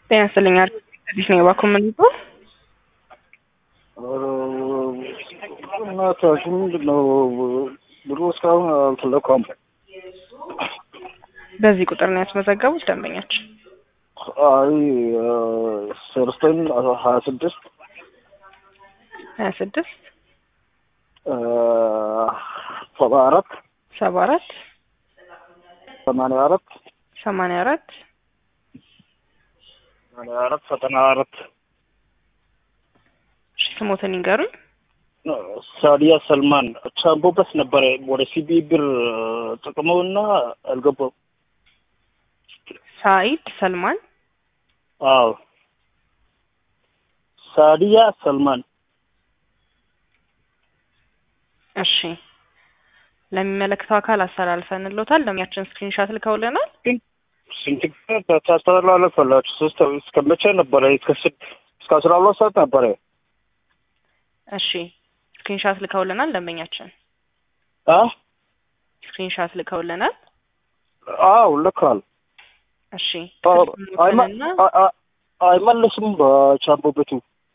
ጤና ይስጥልኝ። አዲስ ነው ባኮመንቶ እናታችን ምንድነው ብሩ እስካሁን አልተለቀም። በዚህ ቁጥር ነው ያስመዘገቡት ደንበኛችን? አይ ሰርስተን 26 74 74 84 84 94 ስሞትን ይንገሩኝ። ሳዲያ ሰልማን ቻምቦበስ ነበር ወደ ሲቢ ብር ተቀመውና አልገባው። ሳኢድ ሰልማን? አዎ ሳዲያ ሰልማን። እሺ ለሚመለከተው አካል አስተላልፈንልዎታል። ደንበኛችን ስክሪንሾት ልከውልናል። ስንት ታስተላልፋላችሁ? ሶስት እስከ መቼ ነበር? እስከ 12 ሰዓት ነበር። እሺ ስክሪንሾት ልከውልናል ደንበኛችን። ስክሪንሾት ልከውልናል። አዎ ልካል። እሺ አይመለስም በቻምቦበቱ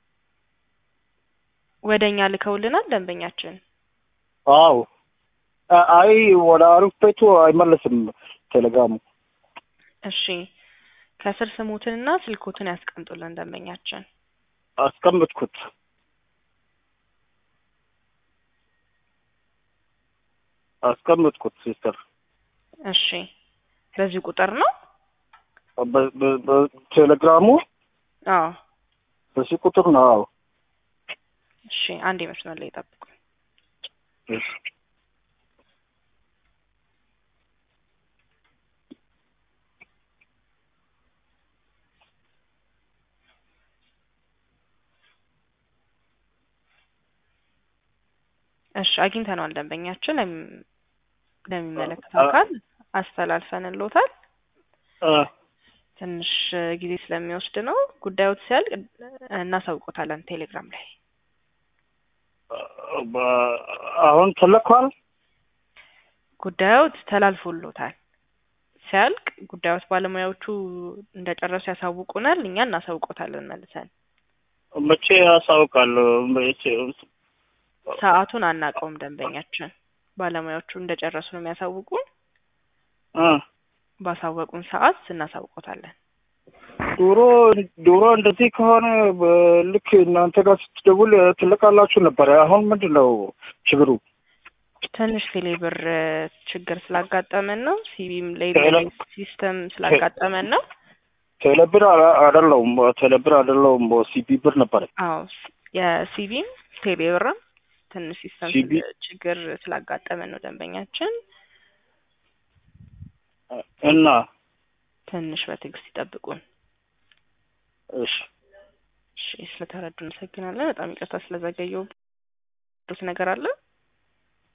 ወደኛ ልከውልናል ደንበኛችን። አዎ አይ ወደ አሪፍ ቤቱ አይመለስም ቴሌግራሙ። እሺ ከስር ስሙትንና ስልኮትን ያስቀምጡልን ደንበኛችን። አስቀምጥኩት። ሲስተር። እሺ በዚህ ቁጥር ነው በቴሌግራሙ? አዎ በዚህ ቁጥር ነው። አዎ እሺ አንዴ መስመር ላይ ጠብቁ። እሺ እሺ አግኝተነዋል ደንበኛችን። ለሚመለከተው አካል አስተላልፈንልዎታል። ትንሽ ጊዜ ስለሚወስድ ነው። ጉዳዩ ሲያልቅ እናሳውቆታለን ቴሌግራም ላይ። አሁን ተለኳል። ጉዳዩ ተላልፎልዎታል። ሲያልቅ ጉዳዩ ባለሙያዎቹ እንደጨረሱ ያሳውቁናል። እኛ እናሳውቆታለን መልሰን። መቼ ያሳውቃለሁ? ሰዓቱን አናውቀውም ደንበኛችን። ባለሙያዎቹ እንደጨረሱ ነው የሚያሳውቁን። ባሳወቁን ሰዓት እናሳውቆታለን። ዶሮ እንደዚህ ከሆነ ልክ እናንተ ጋር ስትደውል ትልቃላችሁ ነበር። አሁን ምንድነው ችግሩ? ትንሽ ቴሌብር ችግር ስላጋጠመን ነው። ሲቢም ላይ ሲስተም ስላጋጠመን ነው። ቴሌብር አይደለውም ሲቢ ብር ነበር። አዎ የሲቢም ቴሌብርም ትንሽ ሲስተም ችግር ስላጋጠመን ነው ደንበኛችን። እና ትንሽ በትዕግስት ይጠብቁን። እሺ ስለተረዱ እናመሰግናለን። በጣም ይቅርታ ስለዘገየው ነገር አለ።